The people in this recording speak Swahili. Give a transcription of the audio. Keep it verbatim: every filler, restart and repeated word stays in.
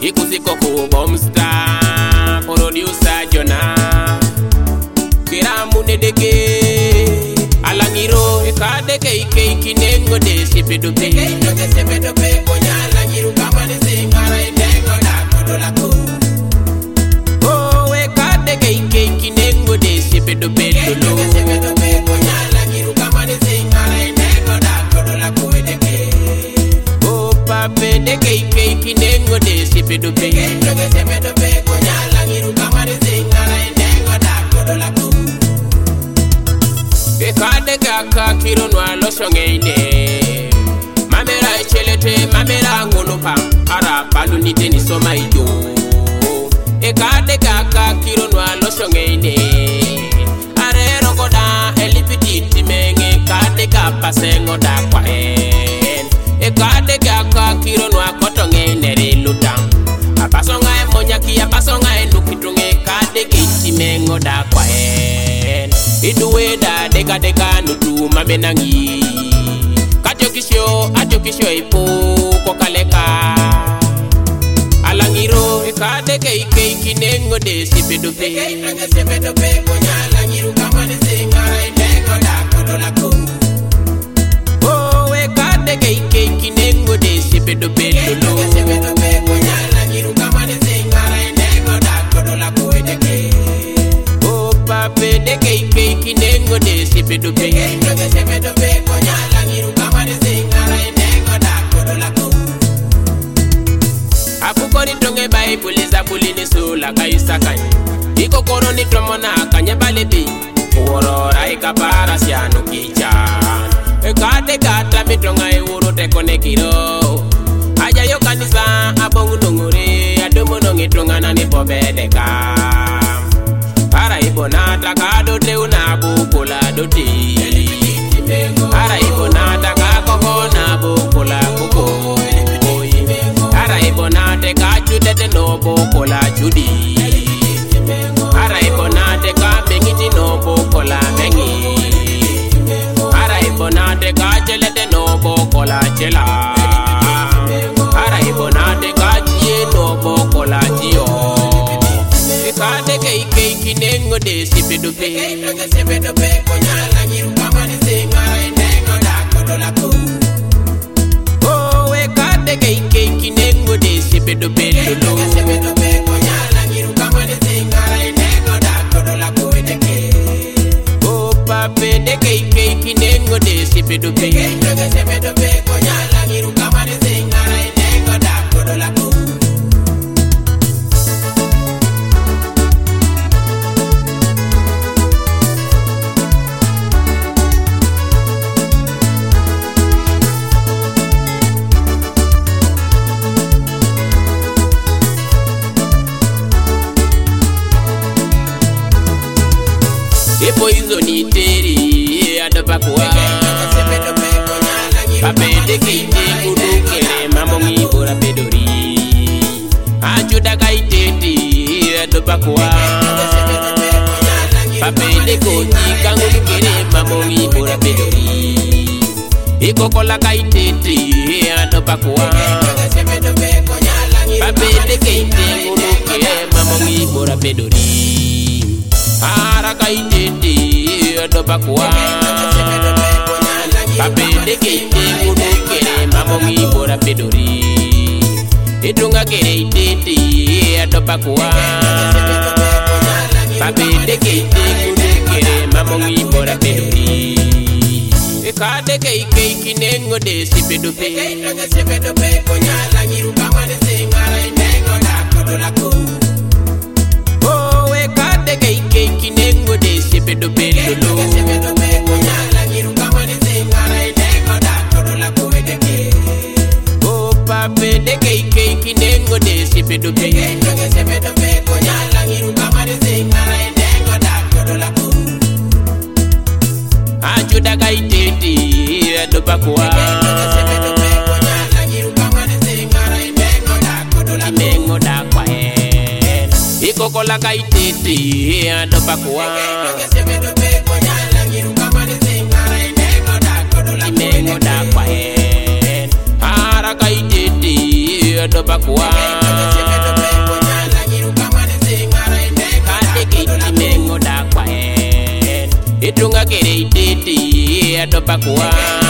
Ikusiko ko bomstar producer Jona Kiramu nedeke Alangiro Ekade kei kei kinengo de sipedo pe Kendo de sipedo pe Konya alangiru kama de singara Inengo da kodola ku Oh ekade kei kei kinengo de sipedo pe Kendo de sipedo pe Konya alangiru kama de singara Inengo da kodola ku edeke Oh pape de kei kei kinengo de sipedo pe Kendo de sipedo pe Konya alangiru kama de singara Inengo da kodola ku Ekade kaka kiro no alo shongeine Mamera echelete mamera ngonopa Ara palu ni teni soma ijo Ekade kaka kiro no alo shongeine Are rokoda elipititi menge Kade kapa sengo da kwa en Ekade kaka kiro no akoto ngeine reluda Apasonga e monyaki apasonga e nukitunge Kade kiti mengo da kwa en Iduwe da deka deka nutu mamenangi Kacho kisho, acho kisho ipo kokaleka Alangiro, ekade kei kei kinengo de sipedo pe Ekade sipedo pe konya alangiru kama de singara Inengo da kodola ku Oh, ekade kei kei kinengo de sipedo pe Ekade sipedo pe konya alangiru kama de singara Inengo da kodola ku edeke Pape de kei kei kinengo de sipedo pe Kendo de sipedo pe konya alangiru kama de singara Inengo da kodola ku Akuko ni tonge baibuli za bulini sula kaisakany Iko koro ni tomona kanye balebi Uorora ikapara sianu kichan Ekade kata mitonga e uro teko nekiro Aja yo kanisa abongu nungure Adumu nungitunga na nipobedeka Ara ibonata kado teuna bukola doti Ara ibonata kakoko na bukola kuko Ara ibonate kachudete no bukola chudi Ara ibonate kabengiti no bukola bengi Ara ibonate kachelete no bukola chela Ara ibonate kachie no bukola chio Ekade kei kei kinengo de sipedo pe Kendo de sipedo pe konya alangiru kama de singara Inengo da kodola ku Oh, ekade kei kei kinengo de sipedo pe Kendo de sipedo pe konya alangiru kama de singara Inengo da kodola ku edeke Oh, pape de kei kei kinengo de sipedo pe Kendo de sipedo pe konya alangiru kama de singara Inengo da kodola ku Epo hizo ni teri adopa kwa Pape de keite kudukere mamongi bora pedori Ajuda kaiteti adopa kwa Pape de koti kangudukere mamongi bora pedori Iko kola kaiteti adopa kwa Pape de keite kudukere mamongi bora pedori Ara kaitete adopa kwa Pape de keite kudukere mamongi bora pedori Idunga kere itete adopa kwa Pape de keite kudukere mamongi bora pedori Ekade kei kei kinengo de sipedo pe Kendo de sipedo pe konya alangiru kama de singara Inengo da kodola ku Oh, ekade kei kei kinengo de sipedo pe Kendo de sipedo pe konya alangiru kama de singara Inengo da kodola ku edeke Oh, pape de kei kei kinengo de sipedo pe Kendo de sipedo pe konya alangiru kama de singara Inengo da kodola ku Ajuda kaitete adopa kwa Kendo de sipedo pe konya alangiru kama de singara Inengo da kodola ku Inengo da kwa en Iko kola kaitete adopa kwa Kendo de sipedo pe konya alangiru kama de singara Inengo da kodola ku Inengo da kwa en Ara kaitete adopa kwa pakua